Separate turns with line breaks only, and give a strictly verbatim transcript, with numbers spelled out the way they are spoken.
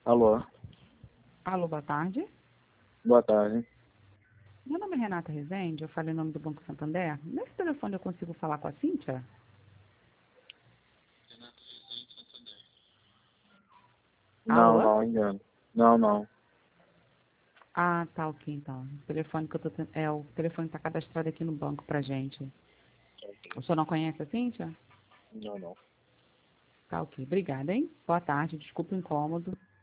Alô,
Alô, boa tarde.
boa tarde.
Meu nome é Renata Rezende, eu falei em nome do Banco Santander. Nesse telefone eu consigo falar com a Cíntia?
Não,
Alô?
não, engano. Não, não.
Ah, tá, ok, então. O telefone que eu tô ten- é, o telefone está cadastrado aqui no banco pra gente. O senhor não conhece a Cíntia?
Não, não.
Tá, ok. Obrigada, hein? Boa tarde, desculpa o incômodo.